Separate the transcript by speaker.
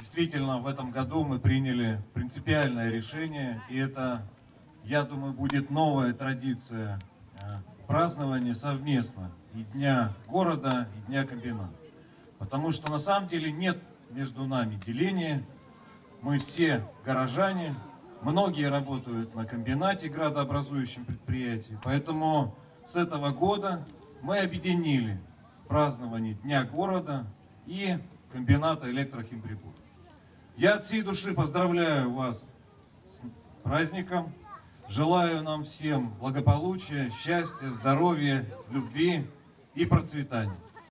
Speaker 1: Действительно, в этом году мы приняли принципиальное решение, и это, я думаю, будет новая традиция празднования совместно и Дня города, и Дня комбината. Потому что на самом деле нет между нами деления. Мы все горожане, многие работают на комбинате, градообразующем предприятии. Поэтому с этого года мы объединили празднование Дня города и комбината электрохимприбор. Я от всей души поздравляю вас с праздником. Желаю нам всем благополучия, счастья, здоровья, любви и процветания.